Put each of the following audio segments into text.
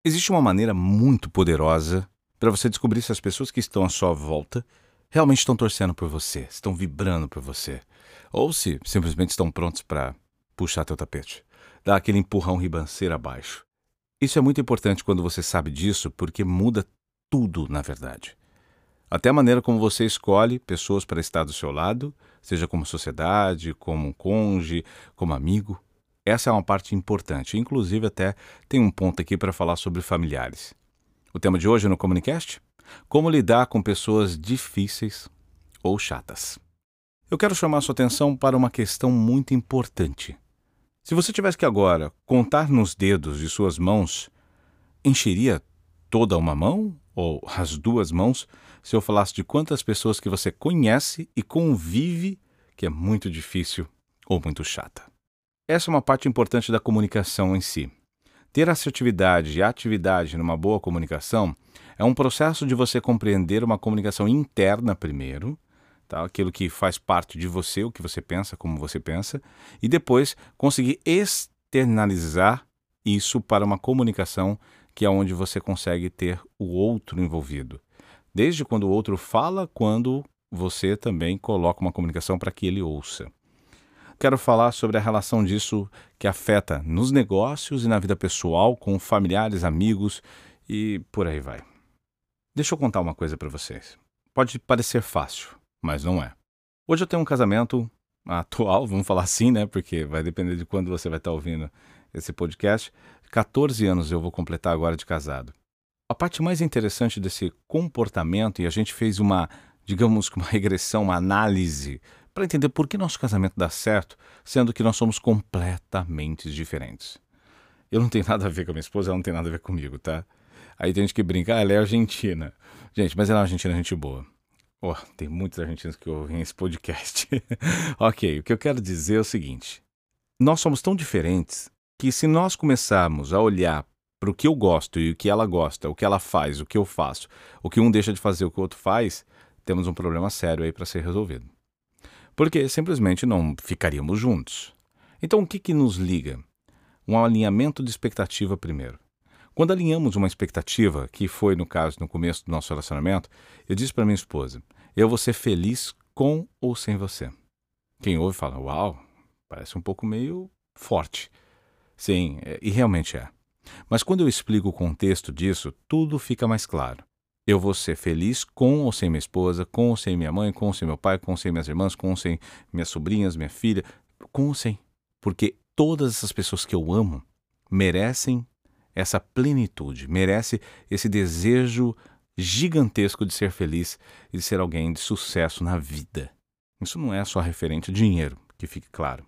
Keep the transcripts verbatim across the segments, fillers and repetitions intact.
Existe uma maneira muito poderosa para você descobrir se as pessoas que estão à sua volta realmente estão torcendo por você, estão vibrando por você, ou se simplesmente estão prontos para puxar teu tapete, dar aquele empurrão ribanceiro abaixo. Isso é muito importante quando você sabe disso, porque muda tudo, na verdade. Até a maneira como você escolhe pessoas para estar do seu lado, seja como sociedade, como um cônjuge, como amigo. Essa é uma parte importante. Inclusive, até tem um ponto aqui para falar sobre familiares. O tema de hoje no Comunicast? Como lidar com pessoas difíceis ou chatas. Eu quero chamar sua atenção para uma questão muito importante. Se você tivesse que agora contar nos dedos de suas mãos, encheria toda uma mão ou as duas mãos se eu falasse de quantas pessoas que você conhece e convive que é muito difícil ou muito chata. Essa é uma parte importante da comunicação em si. Ter assertividade e atividade numa boa comunicação é um processo de você compreender uma comunicação interna primeiro, tá? Aquilo que faz parte de você, o que você pensa, como você pensa, e depois conseguir externalizar isso para uma comunicação que é onde você consegue ter o outro envolvido. Desde quando o outro fala, quando você também coloca uma comunicação para que ele ouça. Quero falar sobre a relação disso que afeta nos negócios e na vida pessoal, com familiares, amigos e por aí vai. Deixa eu contar uma coisa para vocês. Pode parecer fácil, mas não é. Hoje eu tenho um casamento atual, vamos falar assim, né? Porque vai depender de quando você vai estar ouvindo esse podcast. catorze anos eu vou completar agora de casado. A parte mais interessante desse comportamento, e a gente fez uma, digamos que uma regressão, uma análise, para entender por que nosso casamento dá certo, sendo que nós somos completamente diferentes. Eu não tenho nada a ver com a minha esposa, ela não tem nada a ver comigo, tá? Aí tem gente que brinca, ah, ela é argentina. Gente, mas ela é uma argentina, gente boa. Oh, tem muitos argentinos que ouvem esse podcast. Ok, o que eu quero dizer é o seguinte. Nós somos tão diferentes que se nós começarmos a olhar para o que eu gosto e o que ela gosta, o que ela faz, o que eu faço, o que um deixa de fazer, o que o outro faz, temos um problema sério aí para ser resolvido. Porque simplesmente não ficaríamos juntos. Então o que que nos liga? Um alinhamento de expectativa primeiro. Quando alinhamos uma expectativa, que foi no caso no começo do nosso relacionamento, eu disse para minha esposa, eu vou ser feliz com ou sem você. Quem ouve fala, uau, parece um pouco meio forte. Sim, é, e realmente é. Mas quando eu explico o contexto disso, tudo fica mais claro. Eu vou ser feliz com ou sem minha esposa, com ou sem minha mãe, com ou sem meu pai, com ou sem minhas irmãs, com ou sem minhas sobrinhas, minha filha, com ou sem. Porque todas essas pessoas que eu amo merecem essa plenitude, merecem esse desejo gigantesco de ser feliz e de ser alguém de sucesso na vida. Isso não é só referente a dinheiro, que fique claro.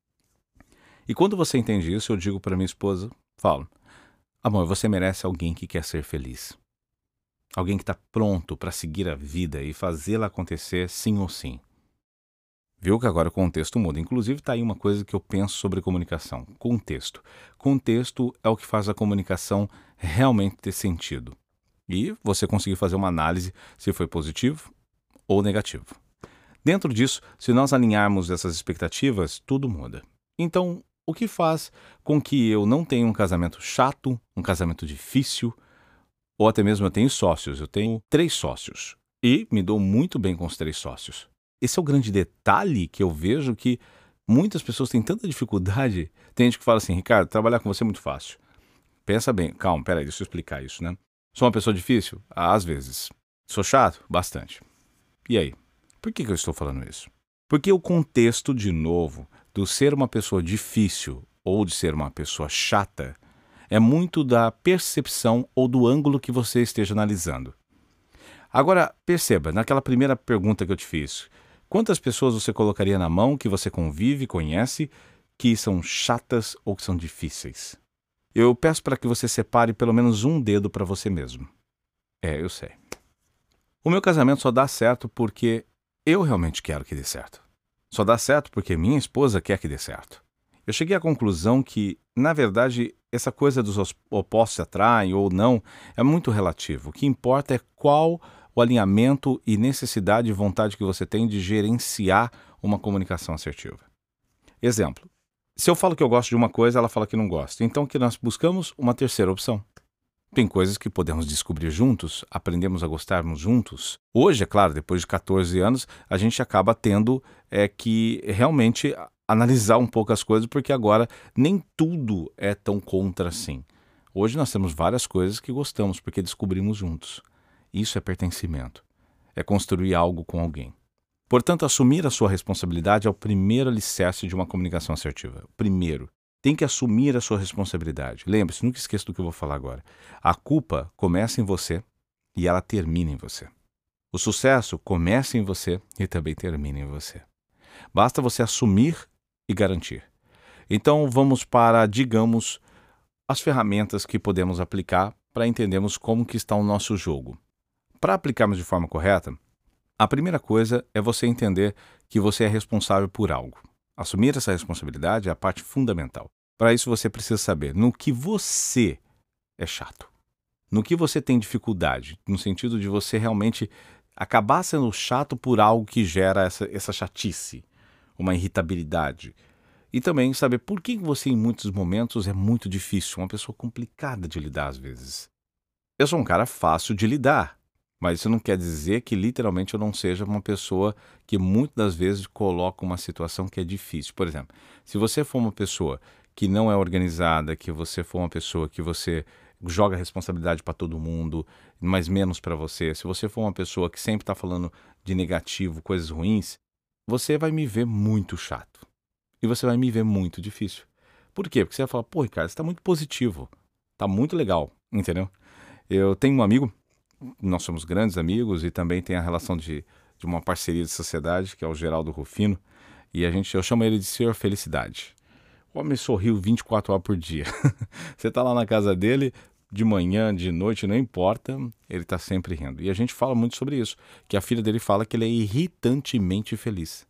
E quando você entende isso, eu digo para minha esposa, falo, amor, você merece alguém que quer ser feliz. Alguém que está pronto para seguir a vida e fazê-la acontecer sim ou sim. Viu que agora o contexto muda. Inclusive está aí uma coisa que eu penso sobre comunicação. Contexto. Contexto é o que faz a comunicação realmente ter sentido. E você conseguir fazer uma análise se foi positivo ou negativo. Dentro disso, se nós alinharmos essas expectativas, tudo muda. Então, o que faz com que eu não tenha um casamento chato, um casamento difícil, ou até mesmo eu tenho sócios, eu tenho três sócios e me dou muito bem com os três sócios. Esse é o grande detalhe que eu vejo que muitas pessoas têm tanta dificuldade. Tem gente que fala assim, Ricardo, trabalhar com você é muito fácil. Pensa bem, calma, peraí, deixa eu explicar isso, né? Sou uma pessoa difícil? Às vezes. Sou chato? Bastante. E aí? Por que que eu estou falando isso? Porque o contexto, de novo, do ser uma pessoa difícil ou de ser uma pessoa chata é muito da percepção ou do ângulo que você esteja analisando. Agora, perceba, naquela primeira pergunta que eu te fiz, quantas pessoas você colocaria na mão que você convive, conhece, que são chatas ou que são difíceis? Eu peço para que você separe pelo menos um dedo para você mesmo. É, eu sei. O meu casamento só dá certo porque eu realmente quero que dê certo. Só dá certo porque minha esposa quer que dê certo. Eu cheguei à conclusão que, na verdade, essa coisa dos opostos se atraem ou não é muito relativo. O que importa é qual o alinhamento e necessidade e vontade que você tem de gerenciar uma comunicação assertiva. Exemplo. Se eu falo que eu gosto de uma coisa, ela fala que não gosta. Então, que nós buscamos uma terceira opção. Tem coisas que podemos descobrir juntos, aprendemos a gostarmos juntos. Hoje, é claro, depois de quatorze anos, a gente acaba tendo é, que realmente analisar um pouco as coisas, porque agora nem tudo é tão contra assim. Hoje nós temos várias coisas que gostamos, porque descobrimos juntos. Isso é pertencimento. É construir algo com alguém. Portanto, assumir a sua responsabilidade é o primeiro alicerce de uma comunicação assertiva. O primeiro. Tem que assumir a sua responsabilidade. Lembre-se, nunca esqueça do que eu vou falar agora. A culpa começa em você e ela termina em você. O sucesso começa em você e também termina em você. Basta você assumir e garantir. Então vamos para, digamos, as ferramentas que podemos aplicar para entendermos como que está o nosso jogo. Para aplicarmos de forma correta, a primeira coisa é você entender que você é responsável por algo. Assumir essa responsabilidade é a parte fundamental. Para isso você precisa saber no que você é chato. No que você tem dificuldade, no sentido de você realmente acabar sendo chato por algo que gera essa, essa chatice, uma irritabilidade. E também saber por que você em muitos momentos é muito difícil, uma pessoa complicada de lidar às vezes. Eu sou um cara fácil de lidar. Mas isso não quer dizer que literalmente eu não seja uma pessoa que muitas das vezes coloca uma situação que é difícil. Por exemplo, se você for uma pessoa que não é organizada, que você for uma pessoa que você joga responsabilidade para todo mundo, mas menos para você, se você for uma pessoa que sempre está falando de negativo, coisas ruins, você vai me ver muito chato. E você vai me ver muito difícil. Por quê? Porque você vai falar, pô, Ricardo, você está muito positivo, está muito legal, entendeu? Eu tenho um amigo, nós somos grandes amigos e também tem a relação de, de uma parceria de sociedade, que é o Geraldo Rufino, e a gente, eu chamo ele de Senhor Felicidade. O homem sorriu vinte e quatro horas por dia. Você está lá na casa dele, de manhã, de noite, não importa, ele está sempre rindo. E a gente fala muito sobre isso, que a filha dele fala que ele é irritantemente feliz.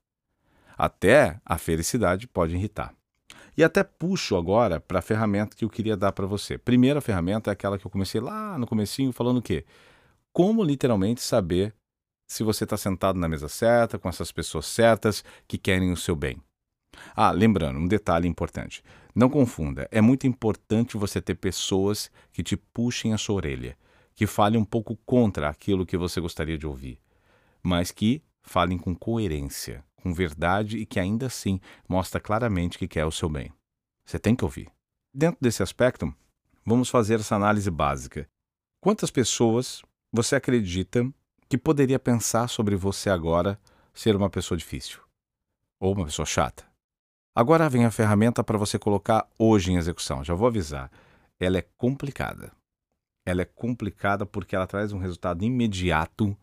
Até a felicidade pode irritar. E até puxo agora para a ferramenta que eu queria dar para você. Primeira ferramenta é aquela que eu comecei lá no comecinho falando o quê? Como literalmente saber se você está sentado na mesa certa, com essas pessoas certas que querem o seu bem. Ah, lembrando, um detalhe importante. Não confunda, é muito importante você ter pessoas que te puxem a sua orelha, que falem um pouco contra aquilo que você gostaria de ouvir, mas que falem com coerência, com verdade e que ainda assim mostra claramente que quer o seu bem. Você tem que ouvir. Dentro desse aspecto, vamos fazer essa análise básica. Quantas pessoas você acredita que poderia pensar sobre você agora ser uma pessoa difícil? Ou uma pessoa chata? Agora vem a ferramenta para você colocar hoje em execução. Já vou avisar. Ela é complicada. Ela é complicada porque ela traz um resultado imediato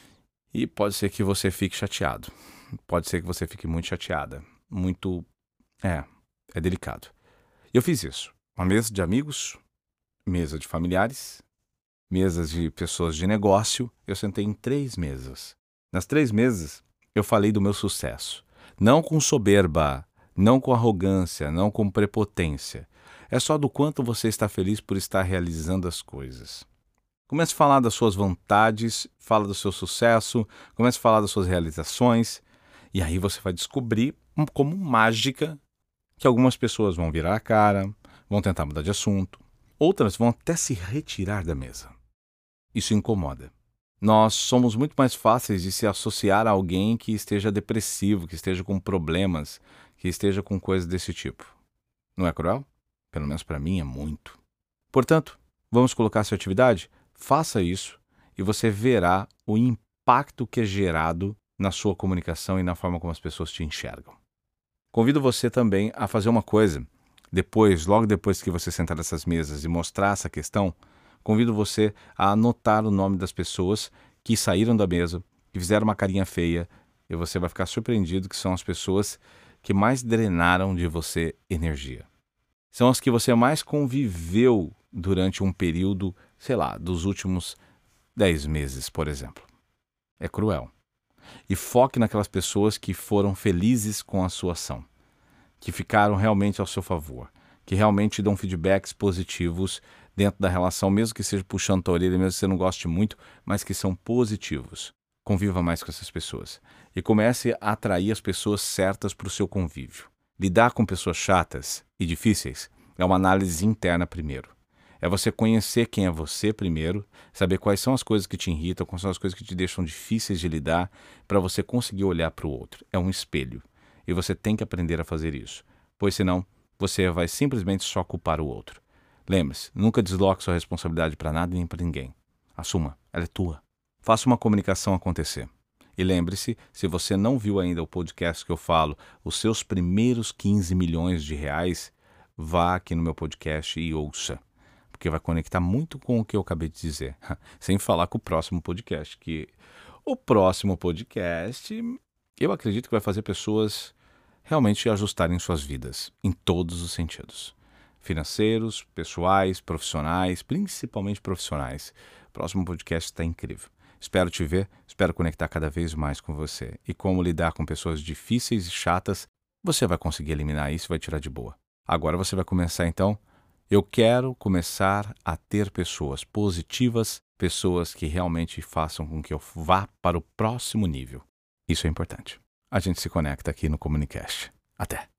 e pode ser que você fique chateado. Pode ser que você fique muito chateada. Muito... É, é delicado. Eu fiz isso. Uma mesa de amigos, mesa de familiares, mesas de pessoas de negócio. Eu sentei em três mesas. Nas três mesas, eu falei do meu sucesso. Não com soberba, não com arrogância, não com prepotência. É só do quanto você está feliz por estar realizando as coisas. Comece a falar das suas vontades, fala do seu sucesso, comece a falar das suas realizações, e aí você vai descobrir, como mágica, que algumas pessoas vão virar a cara, vão tentar mudar de assunto, outras vão até se retirar da mesa. Isso incomoda. Nós somos muito mais fáceis de se associar a alguém que esteja depressivo, que esteja com problemas, que esteja com coisas desse tipo. Não é cruel? Pelo menos para mim é muito. Portanto, vamos colocar essa atividade? Faça isso e você verá o impacto que é gerado na sua comunicação e na forma como as pessoas te enxergam. Convido você também a fazer uma coisa. Depois, logo depois que você sentar nessas mesas e mostrar essa questão, convido você a anotar o nome das pessoas que saíram da mesa, que fizeram uma carinha feia, e você vai ficar surpreendido que são as pessoas que mais drenaram de você energia. São as que você mais conviveu durante um período, sei lá, dos últimos dez meses, por exemplo. É cruel. E foque naquelas pessoas que foram felizes com a sua ação, que ficaram realmente ao seu favor, que realmente dão feedbacks positivos dentro da relação, mesmo que seja puxando a orelha, mesmo que você não goste muito, mas que são positivos. Conviva mais com essas pessoas e comece a atrair as pessoas certas para o seu convívio. Lidar com pessoas chatas e difíceis é uma análise interna primeiro. É você conhecer quem é você primeiro, saber quais são as coisas que te irritam, quais são as coisas que te deixam difíceis de lidar, para você conseguir olhar para o outro. É um espelho. E você tem que aprender a fazer isso, pois senão você vai simplesmente só culpar o outro. Lembre-se, nunca desloque sua responsabilidade para nada e nem para ninguém. Assuma, ela é tua. Faça uma comunicação acontecer. E lembre-se, se você não viu ainda o podcast que eu falo, os seus primeiros quinze milhões de reais, vá aqui no meu podcast e ouça, porque vai conectar muito com o que eu acabei de dizer. Sem falar com o próximo podcast, que o próximo podcast eu acredito que vai fazer pessoas realmente ajustarem suas vidas, em todos os sentidos. Financeiros, pessoais, profissionais, principalmente profissionais. O próximo podcast está incrível. Espero te ver, espero conectar cada vez mais com você. E como lidar com pessoas difíceis e chatas, você vai conseguir eliminar isso e vai tirar de boa. Agora você vai começar então. Eu quero começar a ter pessoas positivas, pessoas que realmente façam com que eu vá para o próximo nível. Isso é importante. A gente se conecta aqui no Comunicast. Até!